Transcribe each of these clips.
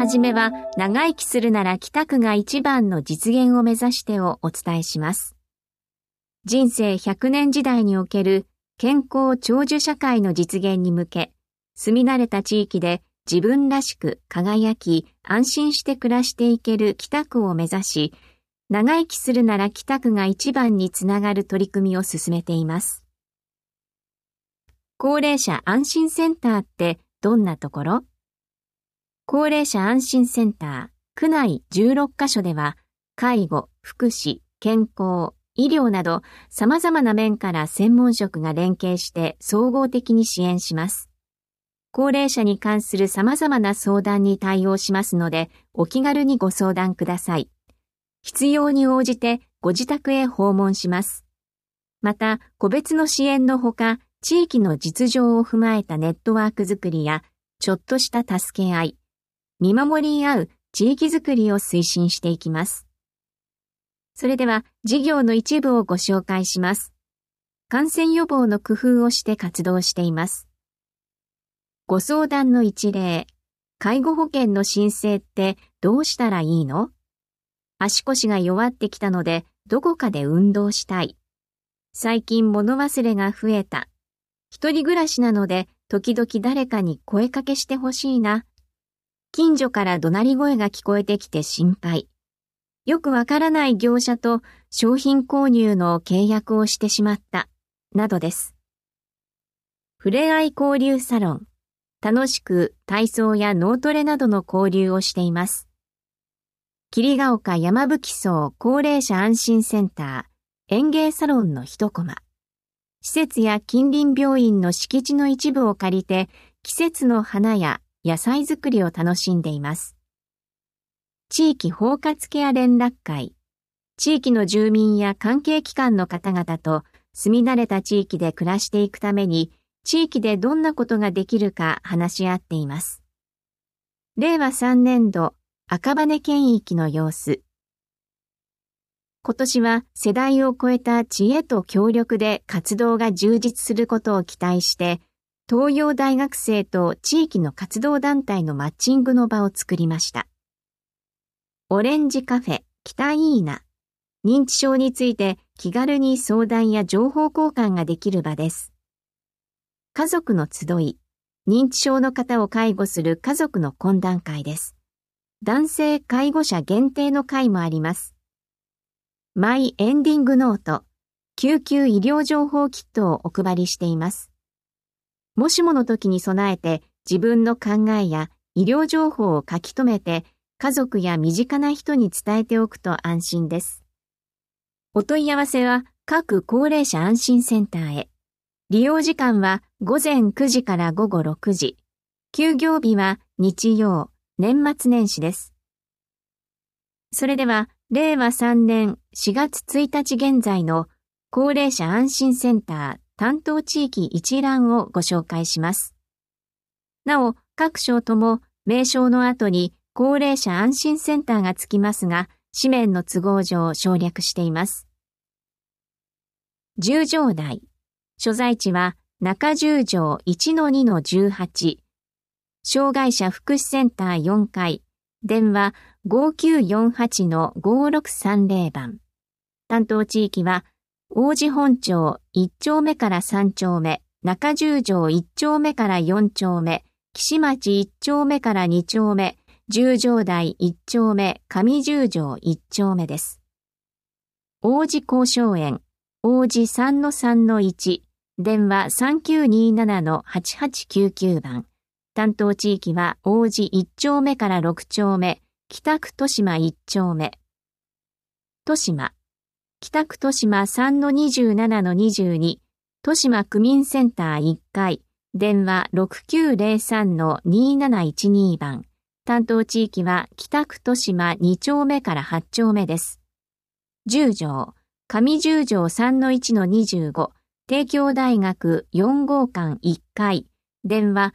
はじめは長生きするなら北区が一番の実現を目指してをお伝えします。人生100年時代における健康長寿社会の実現に向け、住み慣れた地域で自分らしく輝き安心して暮らしていける北区を目指し、長生きするなら北区が一番につながる取り組みを進めています。高齢者安心センターってどんなところ？高齢者安心センター、区内16カ所では、介護、福祉、健康、医療など様々な面から専門職が連携して総合的に支援します。高齢者に関する様々な相談に対応しますので、お気軽にご相談ください。必要に応じてご自宅へ訪問します。また、個別の支援のほか、地域の実情を踏まえたネットワークづくりや、ちょっとした助け合い、見守り合う地域づくりを推進していきます。それでは、事業の一部をご紹介します。感染予防の工夫をして活動しています。ご相談の一例、介護保険の申請ってどうしたらいいの？足腰が弱ってきたので、どこかで運動したい。最近物忘れが増えた。一人暮らしなので、時々誰かに声かけしてほしいな。近所から怒鳴り声が聞こえてきて心配。よくわからない業者と商品購入の契約をしてしまった。などです。ふれあい交流サロン。楽しく体操や脳トレなどの交流をしています。桐ヶ丘山吹荘高齢者安心センター園芸サロンの一コマ。施設や近隣病院の敷地の一部を借りて季節の花や野菜作りを楽しんでいます。地域包括ケア連絡会。地域の住民や関係機関の方々と住み慣れた地域で暮らしていくために地域でどんなことができるか話し合っています。令和3年度赤羽県域の様子。今年は世代を超えた知恵と協力で活動が充実することを期待して、東洋大学生と地域の活動団体のマッチングの場を作りました。オレンジカフェ北いいな。認知症について気軽に相談や情報交換ができる場です。家族の集い。認知症の方を介護する家族の懇談会です。男性介護者限定の会もあります。マイエンディングノート、救急医療情報キットをお配りしています。もしもの時に備えて自分の考えや医療情報を書き留めて家族や身近な人に伝えておくと安心です。お問い合わせは各高齢者安心センターへ。利用時間は午前9時から午後6時。休業日は日曜、年末年始です。それでは、令和3年4月1日現在の高齢者安心センター担当地域一覧をご紹介します。なお、各省とも名称の後に高齢者安心センターがつきますが、紙面の都合上省略しています。十条台。所在地は中十条 1-2-18。障害者福祉センター4階。電話 5948-5630 番。担当地域は、王子本町1丁目から3丁目、中十条1丁目から4丁目、岸町1丁目から2丁目、十条台1丁目、上十条1丁目です。王子交渉園、王子 3-3-1、電話 3927-8899 番。担当地域は王子1丁目から6丁目、北区豊島1丁目。豊島、北区豊島 3-27-22、豊島区民センター1階、電話 6903-2712 番。担当地域は北区豊島2丁目から8丁目です。十条、上十条 3-1-25、帝京大学4号館1階、電話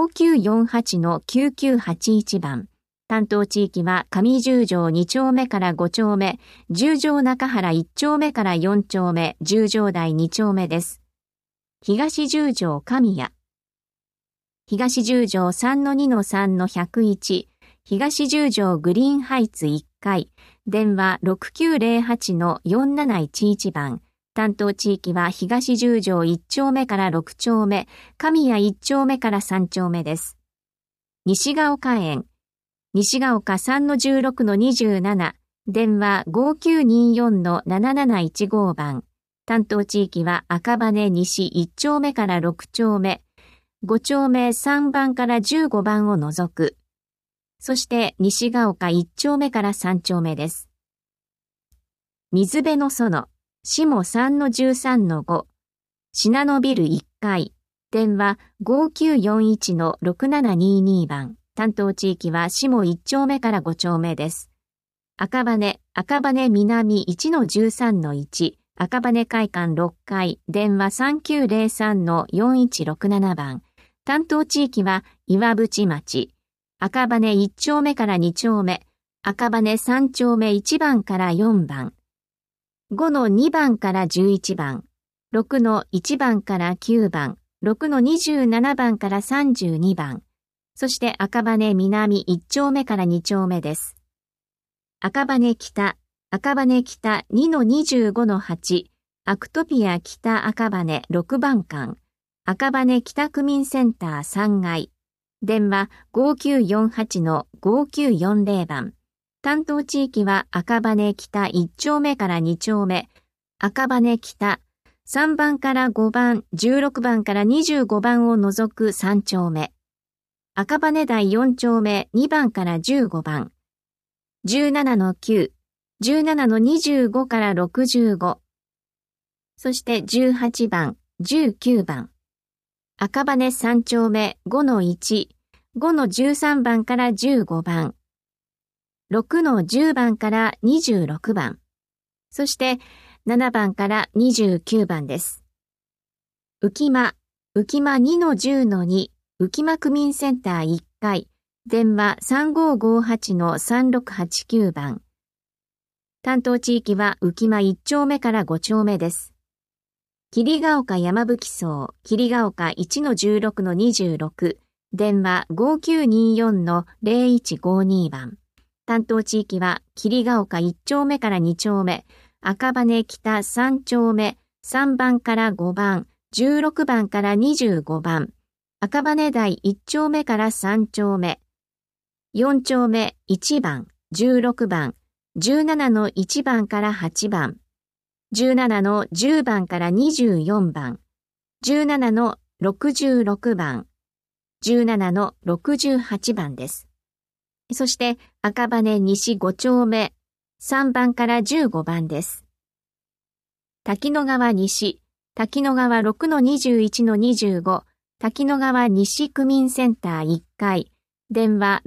5948-9981 番。担当地域は上十条2丁目から5丁目、十条中原1丁目から4丁目、十条台2丁目です。東十条神谷。東十条 3-2-3-101、 東十条グリーンハイツ1階、電話 6908-4711 番。担当地域は東十条1丁目から6丁目、神谷1丁目から3丁目です。西が丘園、西が丘 3-16-27、電話 5924-7715 番。担当地域は赤羽西1丁目から6丁目、5丁目3番から15番を除く。そして西が丘1丁目から3丁目です。水辺の園、下 3-13-5、信濃ビル1階、電話 5941-6722 番。担当地域は下1丁目から5丁目です。赤羽南 1-13-1、赤羽会館6階、電話 3903-4167 番。担当地域は岩淵町、赤羽1丁目から2丁目、赤羽3丁目1番から4番。5-2番から11番、6-1番から9番、6-27番から32番、そして赤羽南1丁目から2丁目です。赤羽北 2-25-8、アクトピア北赤羽6番館、赤羽北区民センター3階、電話 5948-5940 番。担当地域は赤羽北1丁目から2丁目、赤羽北3番から5番、16番から25番を除く3丁目、赤羽台4丁目2番から15番、17-9、17-25から65、そして18番、19番、赤羽3丁目 5-1、5-13番から15番、6-10番から26番、そして7番から29番です。浮間 2-10-2、浮間区民センター1階、電話 3558-3689 番。担当地域は浮間1丁目から5丁目です。霧ヶ丘山吹荘、霧ヶ丘 1-16-26、電話 5924-0152 番。担当地域は霧ヶ丘1丁目から2丁目、赤羽北3丁目、3番から5番、16番から25番、赤羽台1丁目から3丁目、4丁目1番、16番、17-1番から8番、17-10番から24番、17-66番、17-68番です。そして赤羽西5丁目、3番から15番です。滝野川西、滝野川 6-21-25、滝野川西区民センター1階、電話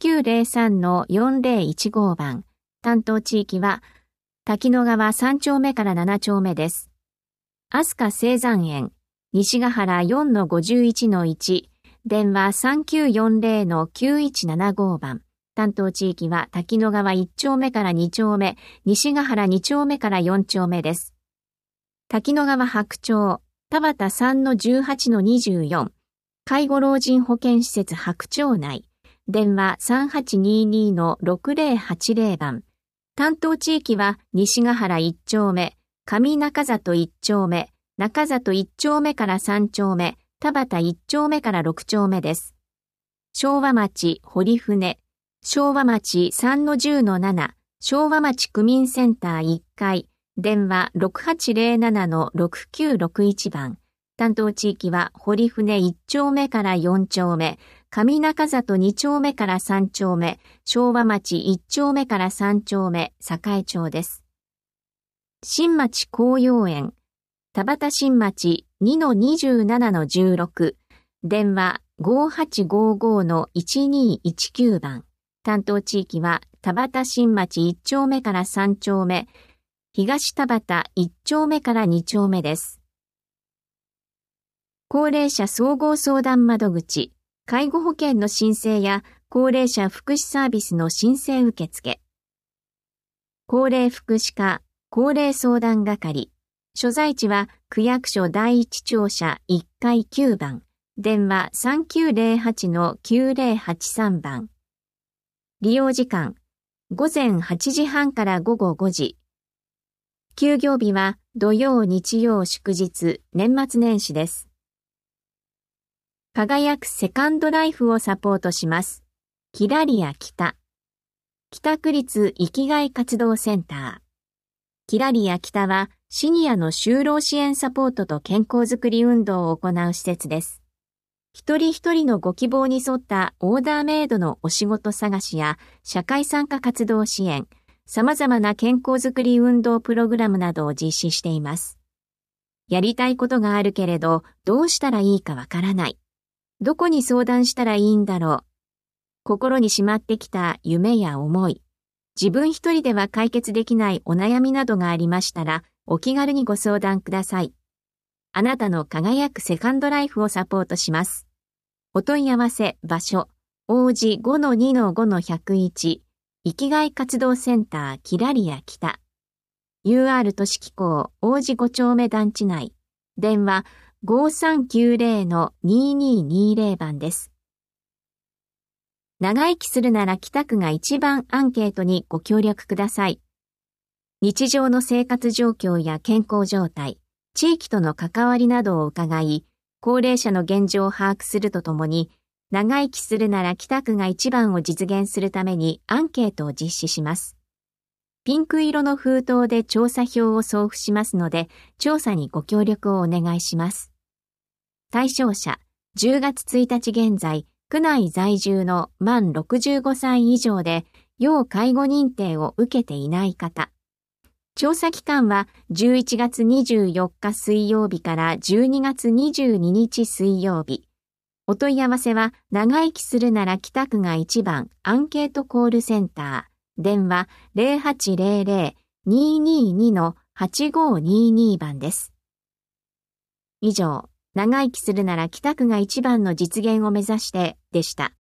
6903-4015 番。担当地域は滝野川3丁目から7丁目です。飛鳥青山園、西ヶ原 4-51-1、電話 3940-9175 番。担当地域は滝野川1丁目から2丁目、西ヶ原2丁目から4丁目です。滝野川白鳥、田端 3-18-24、介護老人保健施設白鳥内、電話 3822-6080 番。担当地域は西ヶ原1丁目、上中里1丁目、中里1丁目から3丁目、田端1丁目から6丁目です。昭和町堀船、昭和町 3-10-7、昭和町区民センター1階、電話 6807-6961 番。担当地域は堀船1丁目から4丁目、上中里2丁目から3丁目、昭和町1丁目から3丁目、栄町です。新町紅葉園、田端新町 2-27-16、電話 5855-1219 番。担当地域は田端新町1丁目から3丁目、東田端1丁目から2丁目です。高齢者総合相談窓口、介護保険の申請や高齢者福祉サービスの申請受付。高齢福祉課、高齢相談係。所在地は区役所第一庁舎1階9番。電話 3908-9083 番。 利用時間、午前8時半から午後5時。休業日は土曜、日曜、祝日、年末年始です。輝くセカンドライフをサポートします。キラリア北。北区立生きがい活動センター。キラリア北はシニアの就労支援サポートと健康づくり運動を行う施設です。一人一人のご希望に沿ったオーダーメイドのお仕事探しや社会参加活動支援、様々な健康づくり運動プログラムなどを実施しています。やりたいことがあるけれど、どうしたらいいかわからない。どこに相談したらいいんだろう。心にしまってきた夢や思い、自分一人では解決できないお悩みなどがありましたら、お気軽にご相談ください。あなたの輝くセカンドライフをサポートします。お問い合わせ場所、王子 5-2-5-101、生きがい活動センターキラリア北。UR 都市機構王子5丁目団地内。電話 5390-2220 番です。長生きするなら北区が一番アンケートにご協力ください。日常の生活状況や健康状態、地域との関わりなどを伺い、高齢者の現状を把握するとともに、長生きするなら北区が一番を実現するためにアンケートを実施します。ピンク色の封筒で調査票を送付しますので、調査にご協力をお願いします。対象者、10月1日現在、区内在住の満65歳以上で、要介護認定を受けていない方。調査期間は11月24日水曜日から12月22日水曜日。お問い合わせは、長生きするなら北区が一番アンケートコールセンター。電話 0800-222-8522 番です。以上、長生きするなら北区が一番の実現を目指してでした。